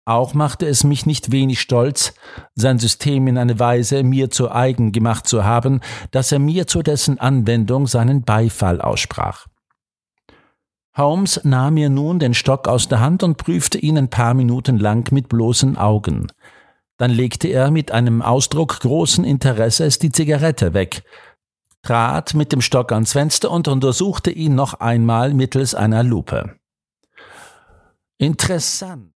Auch machte es mich nicht wenig stolz, sein System in einer Weise mir zu eigen gemacht zu haben, dass er mir zu dessen Anwendung seinen Beifall aussprach. Holmes nahm mir nun den Stock aus der Hand und prüfte ihn ein paar Minuten lang mit bloßen Augen. Dann legte er mit einem Ausdruck großen Interesses die Zigarette weg, trat mit dem Stock ans Fenster und untersuchte ihn noch einmal mittels einer Lupe. »Interessant«,